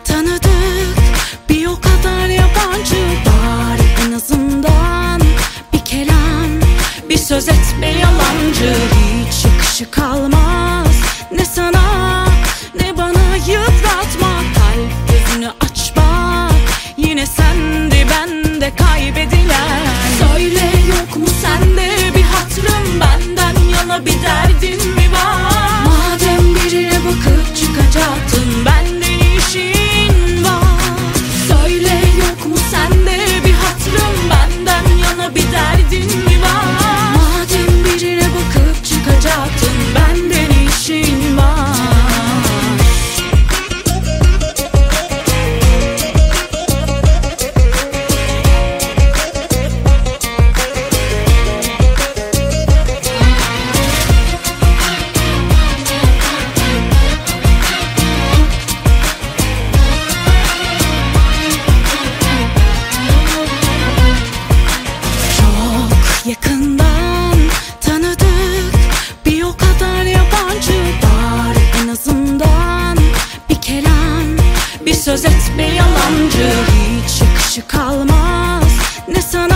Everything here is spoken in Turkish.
tanıdık, bir o kadar yabancı. Bari en azından bir kelam, bir söz etme yalancı. Hiç yakışı kalmaz ne sana ne bana, yıpratma. Kalp gözünü açma, yine sende bende kaybedilen. Söyle, yok mu sende bir hatrım, benden yana bir derdin mi var? Madem birine bakıp çıkacaktın, benden işin var. Söyle, yok mu sende bir hatrım, benden yana bir derdin mi var? Madem birine bakıp çıkacaktın, benden işin var. Yakından tanıdık, bir o kadar yabancı. Bari en azından bir kelam, bir söz etme yalancı. Hiç yakışı kalmaz ne sana